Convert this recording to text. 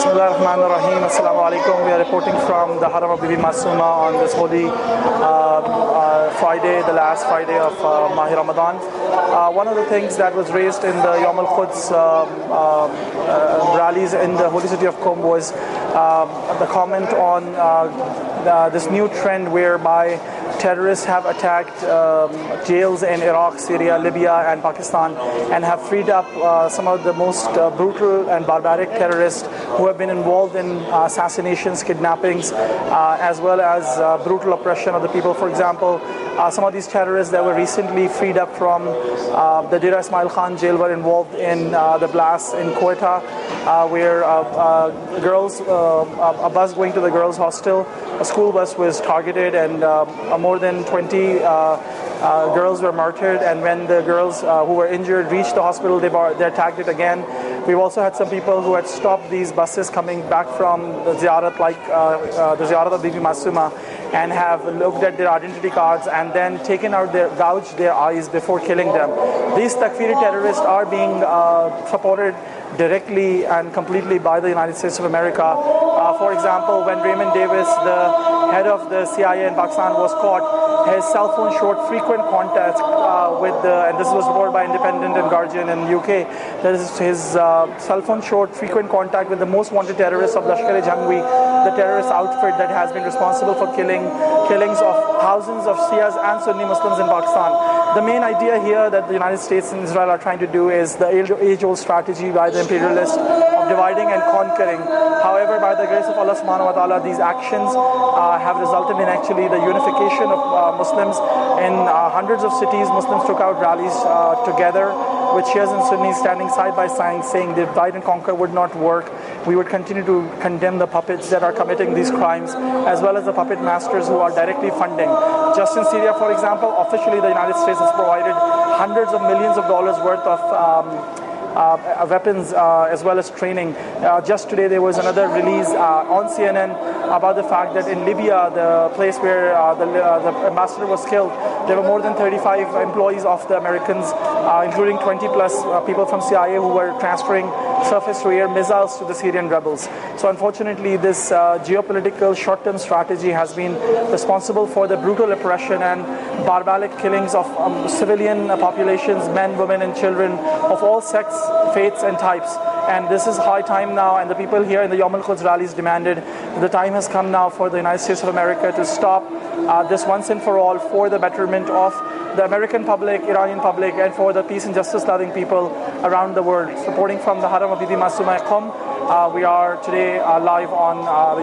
Bismillahirrahmanirrahim. Assalamu alaikum. We are reporting from the Haram of Bibi Masuma on this holy Friday, the last Friday of Mahi Ramadan. One of the things that was raised in the Yom al-Quds rallies in the holy city of Qom was the comment on this new trend whereby terrorists have attacked jails in Iraq, Syria, Libya and Pakistan and have freed up some of the most brutal and barbaric terrorists who have been involved in assassinations, kidnappings, as well as brutal oppression of the people. For example, some of these terrorists that were recently freed up from the Dera Ismail Khan jail were involved in the blasts in Quetta, where girls, a bus going to the girls' hostel, a school bus was targeted and more than 20 girls were martyred, and when the girls who were injured reached the hospital, they attacked it again. We've also had some people who had stopped these buses coming back from the ziyarat, like the ziyarat of Bibi Masuma, and have looked at their identity cards and then taken out gouged their eyes before killing them. These Takfiri terrorists are being supported directly and completely by the United States of America. For example, when Raymond Davis, the head of the CIA in Pakistan, was caught, his cell phone showed frequent contact with and this was reported by Independent and Guardian in UK, that his cell phone showed frequent contact with the most wanted terrorists of Lashkar-e-Jhangvi, the terrorist outfit that has been responsible for killings of thousands of Shias and Sunni Muslims in Pakistan. The main idea here that the United States and Israel are trying to do is the age-old strategy by the imperialists of dividing and conquering. However, by the grace of Allah subhanahu wa ta'ala, these actions have resulted in actually the unification of Muslims. In hundreds of cities, Muslims took out rallies together with Shias and Sunnis standing side by side saying divide and conquer would not work. We would continue to condemn the puppets that are committing these crimes, as well as the puppet masters who are directly funding. Just in Syria, for example, officially the United States has provided hundreds of millions of dollars worth of weapons as well as training. Just today there was another release on CNN about the fact that in Libya, the place where the ambassador was killed, there were more than 35 employees of the Americans, including 20 plus people from CIA who were transferring surface-to-air missiles to the Syrian rebels. So unfortunately, this geopolitical short-term strategy has been responsible for the brutal oppression and barbaric killings of civilian populations, men, women and children of all sects, faiths and types. And this is high time now, and the people here in the Yom al-Quds rallies demanded the time has come now for the United States of America to stop this once and for all, for the betterment of the American public, Iranian public, and for the peace and justice loving people around the world. Supporting from the Haram of Bibi Masuma Qom, we are today live on